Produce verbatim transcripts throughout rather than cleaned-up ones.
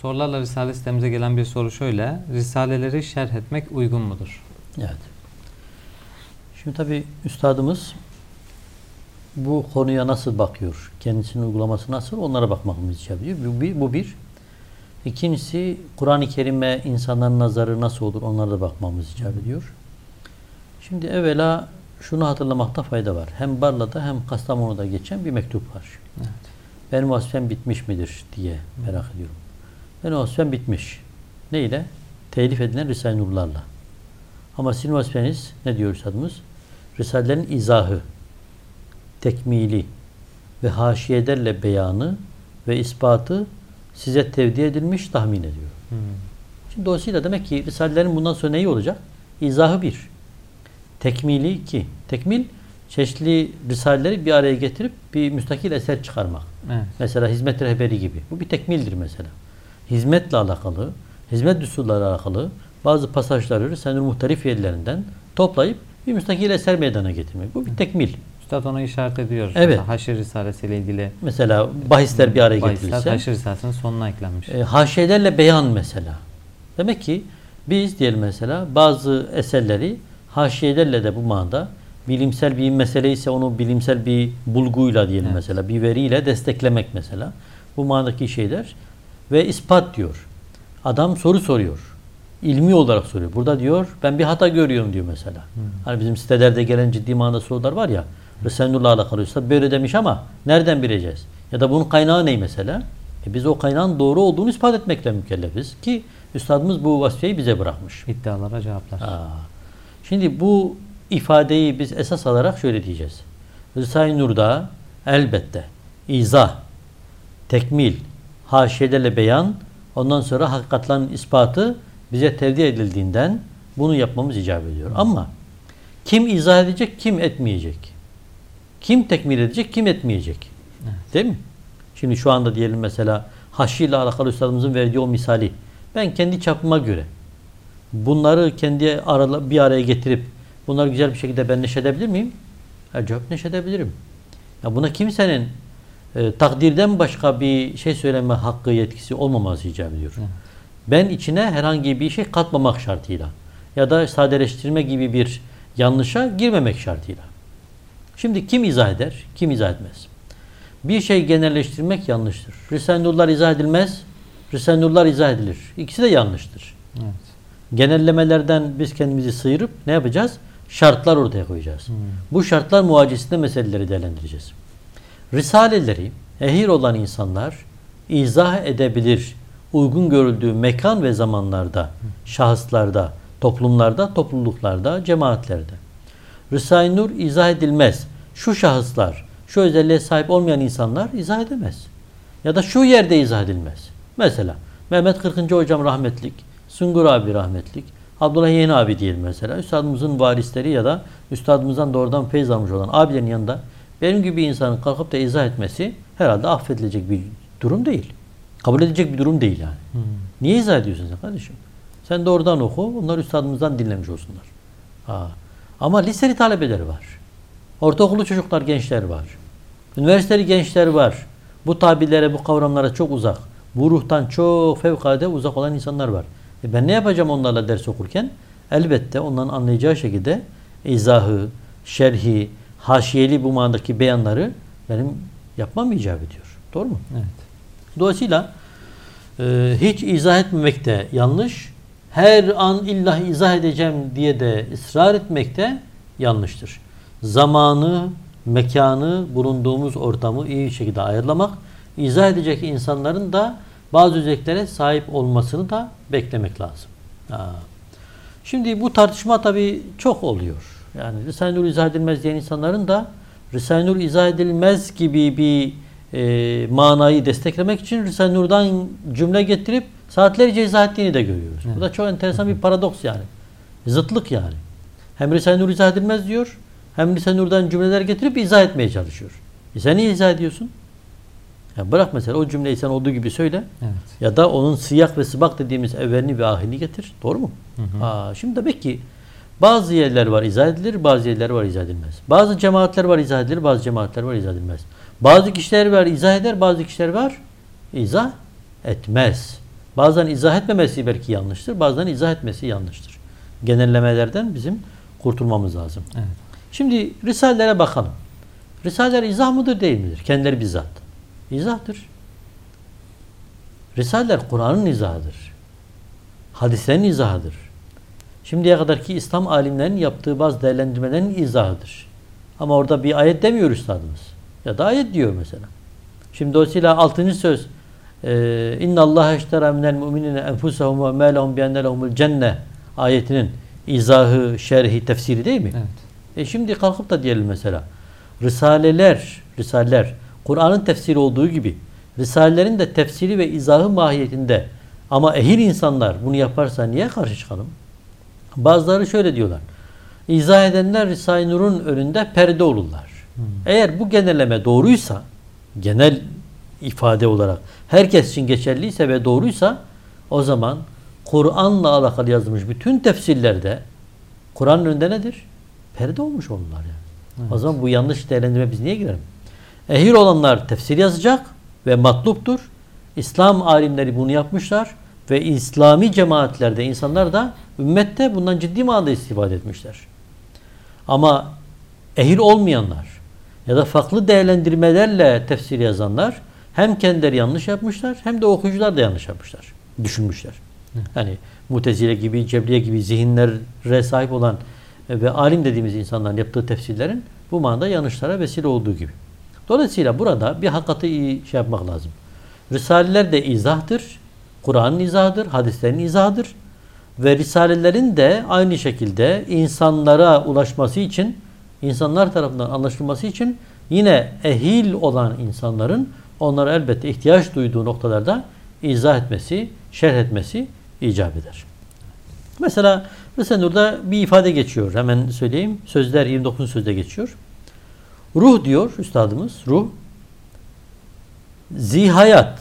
Sorularla Risale sitemize gelen bir soru şöyle. Risaleleri şerh etmek uygun mudur? Evet. Şimdi tabii üstadımız bu konuya nasıl bakıyor? Kendisinin uygulaması nasıl? Onlara bakmamız icap ediyor. Bu bir. Bu bir. İkincisi Kur'an-ı Kerim'e insanların nazarı nasıl olur? Onlara da bakmamız icap ediyor. Şimdi evvela şunu hatırlamakta fayda var. Hem Barla'da hem Kastamonu'da geçen bir mektup var. Evet. Benim vazifem bitmiş midir diye merak ediyorum. Benim vazifem bitmiş. Neyle? Telif edilen Risale-i Nurlarla. Ama sizin vazifeniz ne diyor üstadımız? Risalelerin izahı, tekmili ve haşiyelerle beyanı ve ispatı size tevdi edilmiş, tahmin ediyor. Hmm. Şimdi dolayısıyla demek ki Risalelerin bundan sonra neyi olacak? İzahı bir. Tekmili iki. Tekmil, çeşitli Risaleleri bir araya getirip bir müstakil eser çıkarmak. Evet. Mesela hizmet rehberi gibi. Bu bir tekmildir mesela. Hizmetle alakalı, hizmet düsturları alakalı bazı pasajları Risale-i Nur muhtelif yerlerinden toplayıp bir müstakil eser meydana getirmek. Bu bir tekmil. Üstad onu işaret ediyor. Evet. Haşr Risalesi ile ilgili. Mesela bahisler bir araya bahisler getirilse. Haşr Risalesi'nin sonuna eklenmiş. E, haşiyelerle beyan mesela. Demek ki biz diyelim mesela bazı eserleri haşiyelerle de bu manada bilimsel bir mesele ise onu bilimsel bir bulguyla diyelim, evet, mesela bir veriyle desteklemek mesela. Bu manadaki şeyler ve ispat diyor. Adam soru soruyor. İlmi olarak soruyor. Burada diyor ben bir hata görüyorum diyor mesela. Hmm. Hani bizim sitelerde gelen ciddi manada sorular var ya. Risale-i Nur'la alakalı üstad böyle demiş ama nereden bileceğiz? Ya da bunun kaynağı ne mesela? E biz o kaynağın doğru olduğunu ispat etmekle mükellefiz ki üstadımız bu vazifeyi bize bırakmış. İddialara cevaplar. Aa. Şimdi bu ifadeyi biz esas alarak şöyle diyeceğiz. Risale-i Nur'da elbette izah, tekmil, haşiyelerle beyan, ondan sonra hakikatlerin ispatı bize tevdi edildiğinden bunu yapmamız icap ediyor. Hmm. Ama kim izah edecek, kim etmeyecek? Kim tekmil edecek, kim etmeyecek? Evet. Değil mi? Şimdi şu anda diyelim mesela haşi ile alakalı üstadımızın verdiği o misali. Ben kendi çapıma göre bunları kendi arala, bir araya getirip bunları güzel bir şekilde ben neşedebilir miyim? Ha, cevap neşedebilirim. Ya buna kimsenin e, takdirden başka bir şey söyleme hakkı, yetkisi olmaması icap ediyor. Evet. Ben içine herhangi bir şey katmamak şartıyla ya da sadeleştirme gibi bir yanlışa girmemek şartıyla. Şimdi kim izah eder, kim izah etmez? Bir şey genelleştirmek yanlıştır. Risale-i Nurlar izah edilmez, Risale-i Nurlar izah edilir. İkisi de yanlıştır. Evet. Genellemelerden biz kendimizi sıyırıp ne yapacağız? Şartlar ortaya koyacağız. Hmm. Bu şartlar muhacesinde meseleleri değerlendireceğiz. Risaleleri ehil olan insanlar izah edebilir, uygun görüldüğü mekan ve zamanlarda, hmm. şahıslarda, toplumlarda, topluluklarda, cemaatlerde. Risale-i Nur izah edilmez. Şu şahıslar, şu özelliğe sahip olmayan insanlar izah edemez. Ya da şu yerde izah edilmez. Mesela Mehmet kırkıncı hocam rahmetlik, Sungur abi rahmetlik, Abdullah Yeni abi diyelim mesela. Üstadımızın varisleri ya da üstadımızdan doğrudan feyz almış olan abilerin yanında benim gibi bir insanın kalkıp da izah etmesi herhalde affedilecek bir durum değil. Kabul edilecek bir durum değil yani. Hmm. Niye izah ediyorsun sen kardeşim? Sen de oradan oku, onlar üstadımızdan dinlemiş olsunlar. Ha. Ama liseli talebeleri var. Ortaokulu çocuklar, gençler var. Üniversiteli gençler var. Bu tabirlere, bu kavramlara çok uzak. Bu ruhtan çok fevkalade uzak olan insanlar var. E ben ne yapacağım onlarla ders okurken? Elbette onların anlayacağı şekilde izahı, şerhi, haşiyeli bu manadaki beyanları benim yapmam icap ediyor. Doğru mu? Evet. Dolayısıyla e, hiç izah etmemek de yanlış. Her an illa izah edeceğim diye de ısrar etmek de yanlıştır. Zamanı, mekanı, bulunduğumuz ortamı iyi şekilde ayarlamak, izah edecek insanların da bazı özelliklere sahip olmasını da beklemek lazım. Ha. Şimdi bu tartışma tabii çok oluyor. Yani Risale-i Nur izah edilmez diyen insanların da Risale-i Nur izah edilmez gibi bir e, manayı desteklemek için Risale-i Nur'dan cümle getirip saatlerce izah ettiğini de görüyoruz. Evet. Bu da çok enteresan bir paradoks yani. Zıtlık yani. Hem Risale-i Nur izah edilmez diyor, hem Risale-i Nur'dan cümleler getirip izah etmeye çalışıyor. E sen niye izah ediyorsun? Ya bırak mesela o cümleyi sen olduğu gibi söyle. Evet. Ya da onun siyak ve sıbak dediğimiz evvelini ve ahirini getir. Doğru mu? Hı hı. Aa, şimdi demek ki bazı yerler var izah edilir, bazı yerler var izah edilmez. Bazı cemaatler var izah edilir, bazı cemaatler var izah edilmez. Bazı kişiler var izah eder, bazı kişiler var izah etmez. Bazen izah etmemesi belki yanlıştır. Bazen izah etmesi yanlıştır. Genellemelerden bizim kurtulmamız lazım. Evet. Şimdi Risalelere bakalım. Risaleler izah mıdır değil midir? Kendileri bizzat. İzahtır. Risaleler Kur'an'ın izahıdır. Hadislerin izahıdır. Şimdiye kadarki İslam alimlerinin yaptığı bazı değerlendirmelerin izahıdır. Ama orada bir ayet demiyor üstadımız. Ya da ayet diyor mesela. Şimdi dolayısıyla altıncı söz İnna Allah eştera minel mu'minine enfusahum ve mâlehum bi'enne lehumul cenne ayetinin izahı, şerhi, tefsiri değil mi? Evet. E şimdi kalkıp da diyelim mesela Risaleler, Risaleler Kur'an'ın tefsiri olduğu gibi Risalelerin de tefsiri ve izahı mahiyetinde ama ehil insanlar bunu yaparsa niye karşı çıkalım? Bazıları şöyle diyorlar. İzah edenler Risale-i Nur'un önünde perde olurlar. Hmm. Eğer bu genelleme doğruysa, genel ifade olarak herkes için geçerliyse ve doğruysa o zaman Kur'an'la alakalı yazılmış bütün tefsirlerde Kur'an'ın önünde nedir? Perde olmuş olurlar yani. Evet. O zaman bu yanlış değerlendirme biz niye girelim? Ehil olanlar tefsir yazacak ve matluptur. İslam alimleri bunu yapmışlar ve İslami cemaatlerde insanlar da ümmette bundan ciddi manada istifade etmişler. Ama ehil olmayanlar ya da farklı değerlendirmelerle tefsir yazanlar hem kendileri yanlış yapmışlar hem de okuyucular da yanlış yapmışlar. Düşünmüşler. Hı. Yani Mutezile gibi, Cebriye gibi zihinlere sahip olan ve alim dediğimiz insanların yaptığı tefsirlerin bu manada yanlışlara vesile olduğu gibi. Dolayısıyla burada bir hakikati iyi şey yapmak lazım. Risaleler de izahtır. Kur'an'ın izahıdır, hadislerin izahıdır. Ve Risalelerin de aynı şekilde insanlara ulaşması için, insanlar tarafından anlaşılması için yine ehil olan insanların onlara elbette ihtiyaç duyduğu noktalarda izah etmesi, şerh etmesi icap eder. Mesela Risale-i Nur'da bir ifade geçiyor. Hemen söyleyeyim. Sözler yirmi dokuzuncu sözde geçiyor. Ruh diyor üstadımız. Ruh zihayat,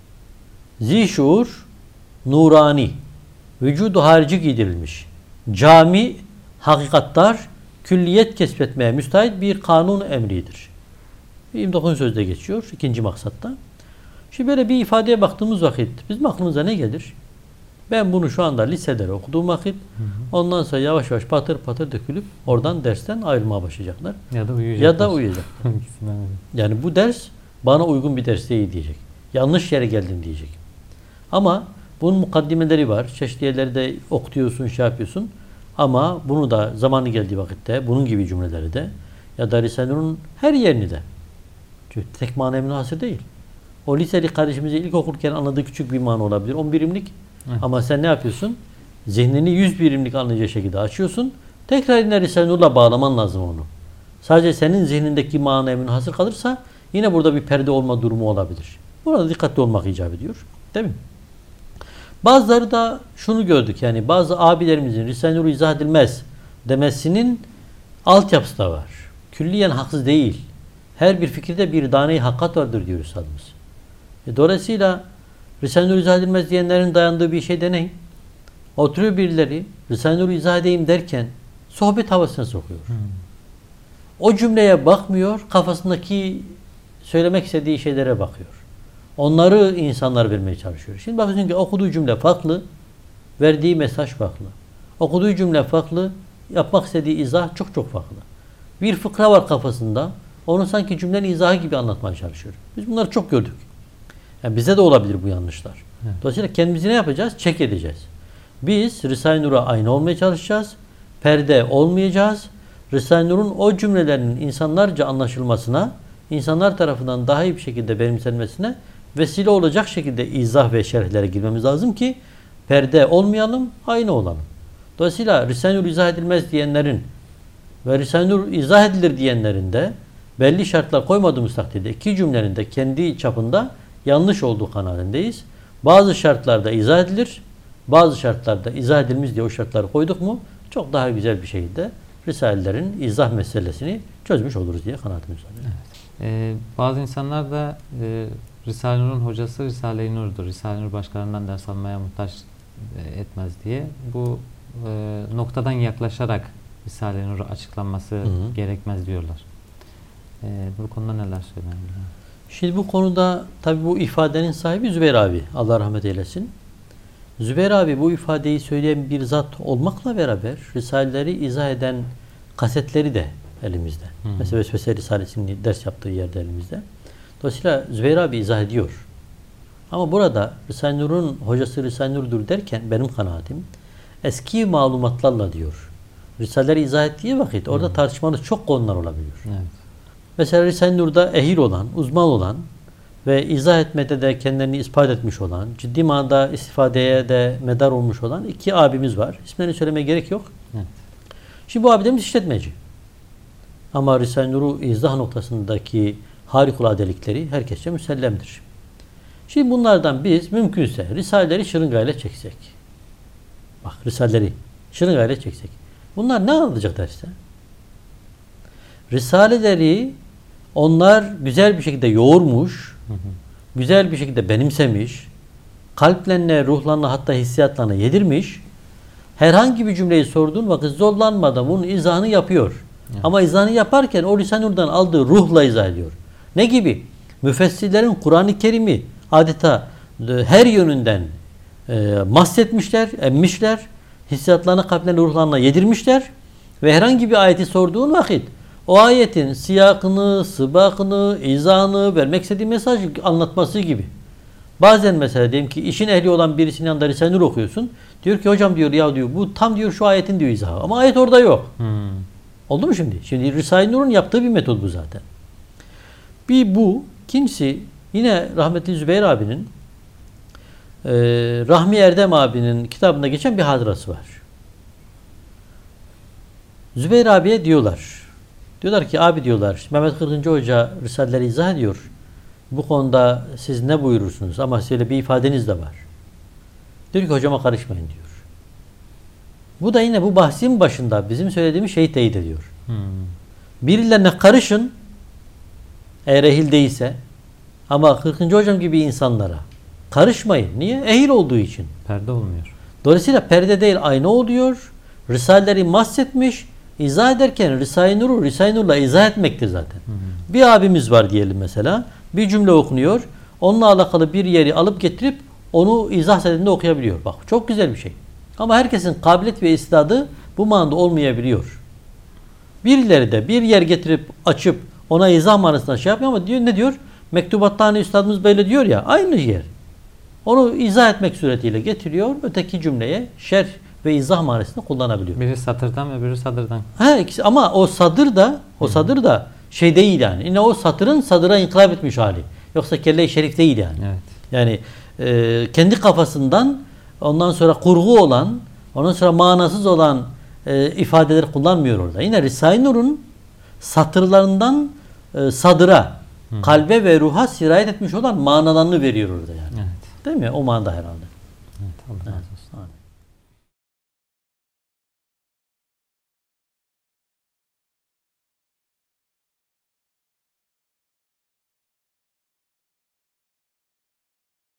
zişuur, nurani, vücudu harici giydirilmiş, cami, hakikattar, külliyet kesbetmeye müstahit bir kanun emridir. yirmi dokuzuncu sözde geçiyor. İkinci maksatta. Şimdi böyle bir ifadeye baktığımız vakit bizim aklımıza ne gelir? Ben bunu şu anda liselere okuduğum vakit hı hı. ondan sonra yavaş yavaş patır patır dökülüp oradan dersten ayrılmaya başlayacaklar. Ya da uyuyacaklar. Ya da uyuyacaklar. Yani bu ders bana uygun bir ders değil diyecek. Yanlış yere geldin diyecek. Ama bunun mukaddimeleri var. Çeşitli yerleri de okutuyorsun, şey yapıyorsun. Ama bunu da zamanı geldiği vakitte bunun gibi cümleleri de ya da Risale-i Nur'un her yerini de çünkü tek manaya münhasır değil. O liseli kardeşimize ilk okurken anladığı küçük bir mana olabilir. on birimlik. Evet. Ama sen ne yapıyorsun? Zihnini yüz birimlik anlayacağı şekilde açıyorsun. Tekrar yine Risale-i Nur'la bağlaman lazım onu. Sadece senin zihnindeki manaya münhasır kalırsa yine burada bir perde olma durumu olabilir. Burada dikkatli olmak icap ediyor. Değil mi? Bazıları da şunu gördük yani bazı abilerimizin Risale-i Nur izah edilmez demesinin altyapısı da var. Külliyen haksız değil. Her bir fikirde bir tane hakikat vardır diyor üstadımız. E dolayısıyla Risale-i Nur izah edilmez diyenlerin dayandığı bir şey deneyin. Oturuyor birileri Risale-i Nur izah edeyim derken sohbet havasına sokuyor. Hmm. O cümleye bakmıyor, kafasındaki söylemek istediği şeylere bakıyor. Onları insanlar vermeye çalışıyor. Şimdi bakıyorsun ki okuduğu cümle farklı, verdiği mesaj farklı. Okuduğu cümle farklı, yapmak istediği izah çok çok farklı. Bir fıkra var kafasında, onu sanki cümlenin izahı gibi anlatmaya çalışıyor. Biz bunları çok gördük. Yani bize de olabilir bu yanlışlar. Evet. Dolayısıyla kendimizi ne yapacağız? Çek edeceğiz. Biz Risale-i Nur'a aynı olmaya çalışacağız. Perde olmayacağız. Risale-i Nur'un o cümlelerinin insanlarca anlaşılmasına, insanlar tarafından daha iyi bir şekilde benimsenmesine vesile olacak şekilde izah ve şerhlere girmemiz lazım ki perde olmayalım, aynı olalım. Dolayısıyla Risale-i Nur izah edilmez diyenlerin ve Risale-i Nur izah edilir diyenlerin de belli şartlar koymadığımız takdirde iki cümlenin de kendi çapında yanlış olduğu kanaatindeyiz. Bazı şartlarda izah edilir, bazı şartlarda izah edilmez diye o şartları koyduk mu çok daha güzel bir şekilde Risalelerin izah meselesini çözmüş oluruz diye kanaatimiz var. Evet. Ee, bazı insanlar da e, Risale-i Nur'un hocası Risale-i Nur'dur. Risale-i Nur başkalarından ders almaya muhtaç e, etmez diye bu e, noktadan yaklaşarak Risale-i Nur'u açıklanması hı hı. gerekmez diyorlar. E, bu konuda neler söyleyelim? Şimdi bu konuda tabi bu ifadenin sahibi Zübeyir abi. Allah rahmet eylesin. Zübeyir abi bu ifadeyi söyleyen bir zat olmakla beraber Risaleleri izah eden kasetleri de elimizde. Hı. Mesela Vesvese Risalesi'nin ders yaptığı yerde elimizde. Dolayısıyla Zübeyir abi izah ediyor. Ama burada Risale-i Nur'un hocası Risale-i Nur'dur derken benim kanaatim eski malumatlarla diyor. Risaleleri izah ettiği vakit orada Hı. tartışmalı çok konular olabiliyor. Evet. Mesela Risale-i Nur'da ehil olan, uzman olan ve izah etmede de kendilerini ispat etmiş olan, ciddi manada istifadeye de medar olmuş olan iki abimiz var. İsimlerini söylemeye gerek yok. Evet. Şimdi bu abimiz işletmeci. Ama Risale-i Nur'u izah noktasındaki harikuladelikleri herkesçe müsellemdir. Şimdi bunlardan biz mümkünse Risaleleri şırıngayla çeksek. Bak Risaleleri şırıngayla çeksek. Bunlar ne anlatacak derste? Risaleleri onlar güzel bir şekilde yoğurmuş, Hı hı. güzel bir şekilde benimsemiş, kalplerine, ruhlarına hatta hissiyatlarına yedirmiş. Herhangi bir cümleyi sorduğun vakit zorlanmadan bunun izahını yapıyor. Evet. Ama izahını yaparken o Risale-i Nur'dan aldığı ruhla izah ediyor. Ne gibi? Müfessirlerin Kur'an-ı Kerim'i adeta e, her yönünden e, mahsetmişler, emmişler, hissiyatlarına, kalplerine, ruhlarına yedirmişler ve herhangi bir ayeti sorduğun vakit o ayetin siyakını, sıbakını, izahını, vermek istediği mesajı anlatması gibi. Bazen mesela diyelim ki işin ehli olan birisinin yanında Risale-i Nur okuyorsun. Diyor ki hocam diyor ya diyor bu tam diyor şu ayetin diyor izahı. Ama ayet orada yok. Hmm. Oldu mu şimdi? Şimdi Risale-i Nur'un yaptığı bir metod bu zaten. Bir bu. İkincisi yine rahmetli Zübeyir abinin e, Rahmi Erdem abinin kitabında geçen bir hatırası var. Zübeyir abiye diyorlar. Diyorlar ki abi diyorlar Mehmet Kırkıncı Hoca Risaleleri izah ediyor. Bu konuda siz ne buyurursunuz? Ama şöyle bir ifadeniz de var. Diyor ki hocama karışmayın diyor. Bu da yine bu bahsin başında bizim söylediğimiz şeyi teyit ediyor. Hmm. Birilerine karışın eğer ehil değilse ama Kırkıncı Hocam gibi insanlara karışmayın. Niye? Ehil olduğu için. Perde olmuyor. Dolayısıyla perde değil ayna oluyor. Risaleleri mahsetmiş. İzah ederken Risale-i Nur'u Risale-i Nur'la izah etmektir zaten. Hmm. Bir abimiz var diyelim mesela. Bir cümle okunuyor. Onunla alakalı bir yeri alıp getirip onu izah sededinde okuyabiliyor. Bak çok güzel bir şey. Ama herkesin kabiliyet ve istidadı bu manada olmayabiliyor. Birileri de bir yer getirip açıp ona izah manasında şey yapıyor ama diyor ne diyor? Mektubatta hani üstadımız böyle diyor ya aynı yer. Onu izah etmek suretiyle getiriyor. Öteki cümleye şerh ve izah manasında kullanabiliyor. Biri satırdan öbürü sadırdan. Ha, ikisi, ama o sadır da o Hı. sadır da şey değil yani. Yine o satırın sadıra inkılap etmiş hali. Yoksa kelle-i şerif değil yani. Evet. Yani e, kendi kafasından ondan sonra kurgu olan, ondan sonra manasız olan e, ifadeleri kullanmıyor orada. Yine Risale-i Nur'un satırlarından e, sadıra, Hı. kalbe ve ruha sirayet etmiş olan manalarını veriyor orada yani. Evet. Değil mi? O manada herhalde. Evet. Allah razı olsun.